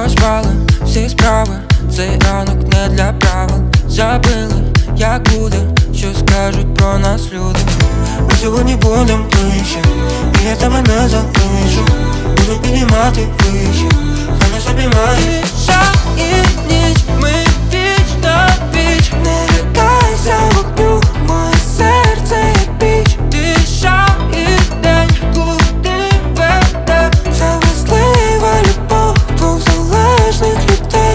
назвали всі справи, цей ранок не для правил. Забили, як буде, що скажуть про нас люди. Ми сьогодні будем ближче, і я тебе не залишу. Буду піднімати вище, хай нас обіймає. Тиша і ніч, ми віч на віч. Не лякайся вогню, моє серце як піч. Тиша і день, куди веде ця вразлива любов двох залежних людей.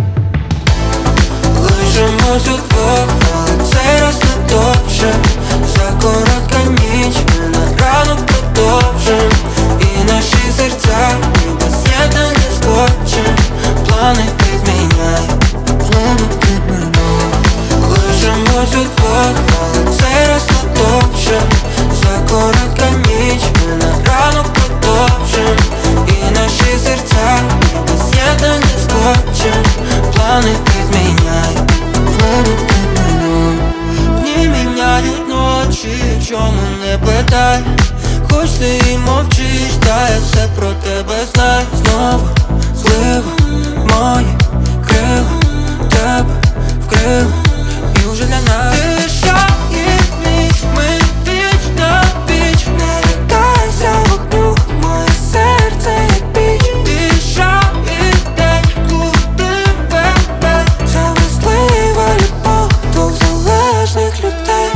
Лишимось удвох, але цей раз не довше. За коротка ніч, ми на ранок продовжим. І наші серця ніби з'єднані скотчем. Плани підміняй, плани підміняй. Лишимось удвох, але цей раз не довше. За коротка ніч, ми на ранок продовжим. І наші серця ніби з'єднані скотчем. Плани підміняй, плани підміняй. Дні міняють ночі, чому не питай. Хоч ти і мовчиш, та я все про тебе знаю. Знову злива, мої крила тебе вкрила, і уже для нас тиша і ніч, ми віч на віч. Не лякайся вогню, моє серце як піч. Тиша і день, куди веде ця вразлива любов двох залежних людей.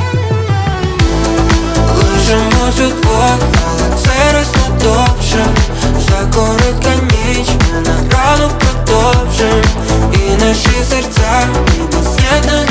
Лишимось удвох, але цей раз не довше. За коротка ніч, ми на ранок продовжим. І наші серця ніби з'єднані